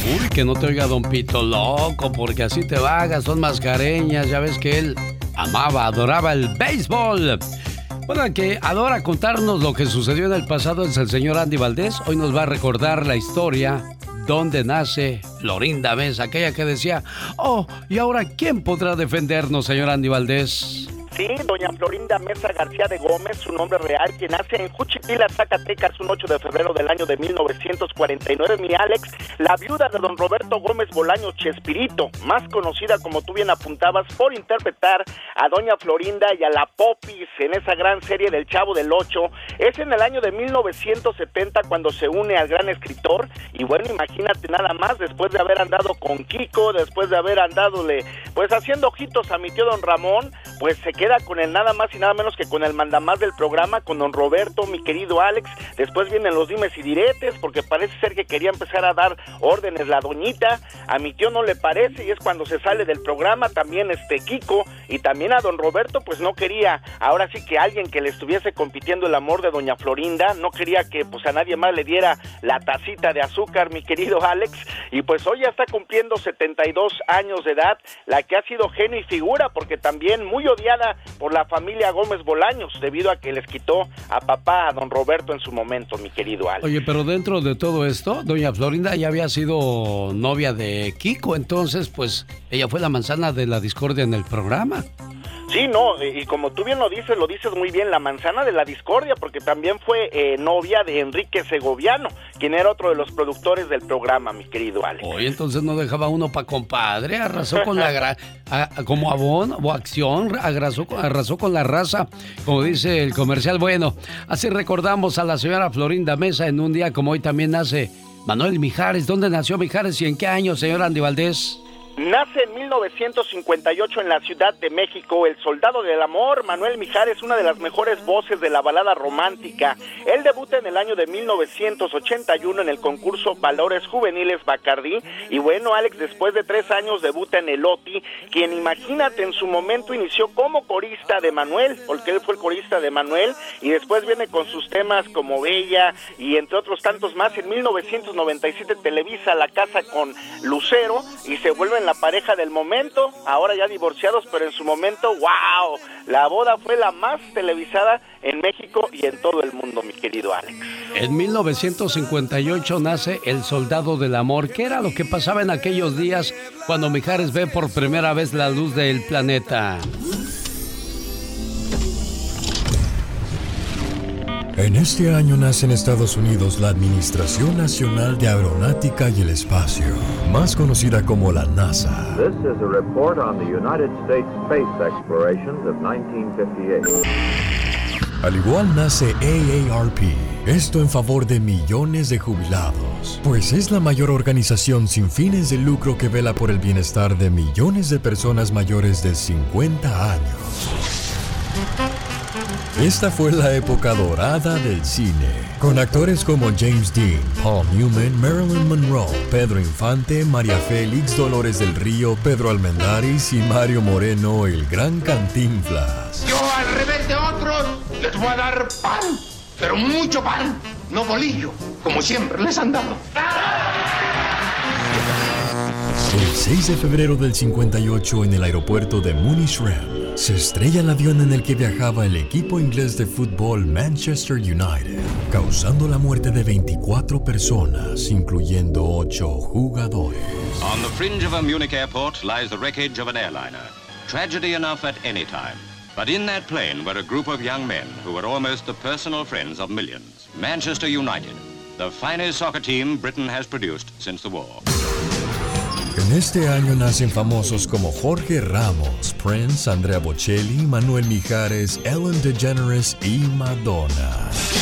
Uy, que no te oiga Don Pito loco, porque así te vagas, son mascareñas. Ya ves que él amaba, adoraba el béisbol. Bueno, el que adora contarnos lo que sucedió en el pasado es el señor Andy Valdés. Hoy nos va a recordar la historia donde nace Florinda Mesa, aquella que decía, oh, y ahora, ¿quién podrá defendernos, señor Andy Valdés? Sí, doña Florinda Mesa García de Gómez, su nombre real, quien nace en Juchipila, Zacatecas, un 8 de febrero del año de 1949, mi Alex, la viuda de don Roberto Gómez Bolaños Chespirito, más conocida, como tú bien apuntabas, por interpretar a doña Florinda y a la Popis en esa gran serie del Chavo del Ocho. Es en el año de 1970 cuando se une al gran escritor, y bueno, imagínate nada más, después de haber andado con Kiko, después de haber andadole, pues haciendo ojitos a mi tío don Ramón, pues se queda con el nada más y nada menos que con el mandamás del programa, con don Roberto, mi querido Alex. Después vienen los dimes y diretes, porque parece ser que quería empezar a dar órdenes la doñita. A mi tío no le parece y es cuando se sale del programa. También Kiko, y también a don Roberto, pues no quería, ahora sí, que alguien que le estuviese compitiendo el amor de doña Florinda, no quería que pues a nadie más le diera la tacita de azúcar, mi querido Alex. Y pues hoy ya está cumpliendo 72 años de edad, la que ha sido genio y figura, porque también muy odiada por la familia Gómez Bolaños, debido a que les quitó a papá, a don Roberto, en su momento, mi querido Alex. Oye, pero dentro de todo esto, doña Florinda ya había sido novia de Kiko, entonces, pues, ella fue la manzana de la discordia en el programa. Sí, no, y como tú bien lo dices muy bien, la manzana de la discordia, porque también fue novia de Enrique Segoviano, quien era otro de los productores del programa, mi querido Alex. Oye, entonces no dejaba uno pa' compadre, arrasó con la como Avon o Acción, arrasó con la raza, como dice el comercial. Bueno, así recordamos a la señora Florinda Mesa en un día como hoy. También nace Manuel Mijares. ¿Dónde nació Mijares y en qué año, señor Andy Valdés? Nace en 1958 en la Ciudad de México, el soldado del amor. Manuel Mijares, una de las mejores voces de la balada romántica. Él debuta en el año de 1981 en el concurso Valores Juveniles Bacardí. Y bueno, Alex, después de 3 años debuta en el OTI, quien, imagínate, en su momento inició como corista de Manuel, porque él fue el corista de Manuel, y después viene con sus temas como Bella y entre otros tantos más. En 1997 Televisa La Casa con Lucero y se vuelven la pareja del momento, ahora ya divorciados, pero en su momento, wow, la boda fue la más televisada en México y en todo el mundo, mi querido Alex. En 1958 nace El Soldado del Amor. ¿Qué era lo que pasaba en aquellos días cuando Mijares ve por primera vez la luz del planeta? En este año nace en Estados Unidos la Administración Nacional de Aeronáutica y el Espacio, más conocida como la NASA. This is a report on the United States space explorations of 1958. Al igual nace AARP, esto en favor de millones de jubilados, pues es la mayor organización sin fines de lucro que vela por el bienestar de millones de personas mayores de 50 años. Esta fue la época dorada del cine, con actores como James Dean, Paul Newman, Marilyn Monroe, Pedro Infante, María Félix, Dolores del Río, Pedro Almendaris y Mario Moreno, el gran Cantinflas. Yo, al revés de otros, les voy a dar pan, pero mucho pan, no bolillo, como siempre les han dado. El 6 de febrero del 58, en el aeropuerto de Munich-Rem, se estrella el avión en el que viajaba el equipo inglés de fútbol Manchester United, causando la muerte de 24 personas, incluyendo 8 jugadores. On the fringe of a Munich airport lies the wreckage of an airliner. Tragedy enough at any time. But in that plane were a group of young men who were almost the personal friends of millions. Manchester United, the finest soccer team Britain has produced since the war. En este año nacen famosos como Jorge Ramos, Prince, Andrea Bocelli, Manuel Mijares, Ellen DeGeneres y Madonna.